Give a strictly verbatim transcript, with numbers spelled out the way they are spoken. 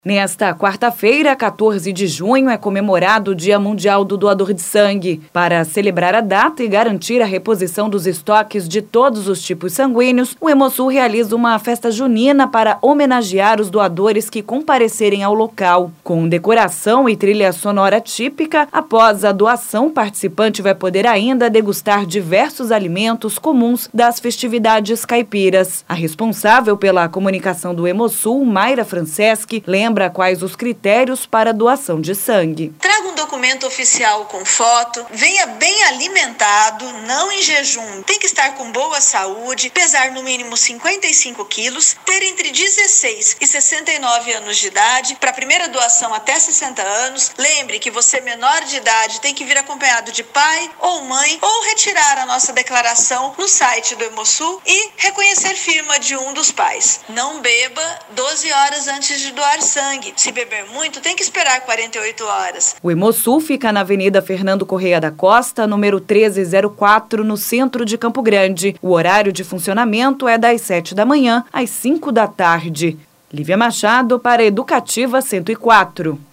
Nesta quarta-feira, quatorze de junho, é comemorado o Dia Mundial do Doador de Sangue. Para celebrar a data e garantir a reposição dos estoques de todos os tipos sanguíneos, o Hemosul realiza uma festa junina para homenagear os doadores que comparecerem ao local. Com decoração e trilha sonora típica, após a doação, o participante vai poder ainda degustar diversos alimentos comuns das festividades caipiras. A responsável pela comunicação do Hemosul, Mayra Franceschi, lembra Lembra quais os critérios para a doação de sangue. Traga um documento oficial com foto, venha bem alimentado, não em jejum. Tem que estar com boa saúde, pesar no mínimo cinquenta e cinco quilos, ter entre dezesseis e sessenta e nove anos de idade. Para a primeira doação até sessenta anos, lembre que você menor de idade tem que vir acompanhado de pai ou mãe ou retirar a nossa declaração no site do Hemosul e reconhecer firma de um dos pais. Não beba doze horas antes de doar sangue. Se beber muito, tem que esperar quarenta e oito horas. O Hemosul fica na Avenida Fernando Correia da Costa, número treze zero quatro, no centro de Campo Grande. O horário de funcionamento é das sete da manhã às cinco da tarde. Lívia Machado para Educativa cento e quatro.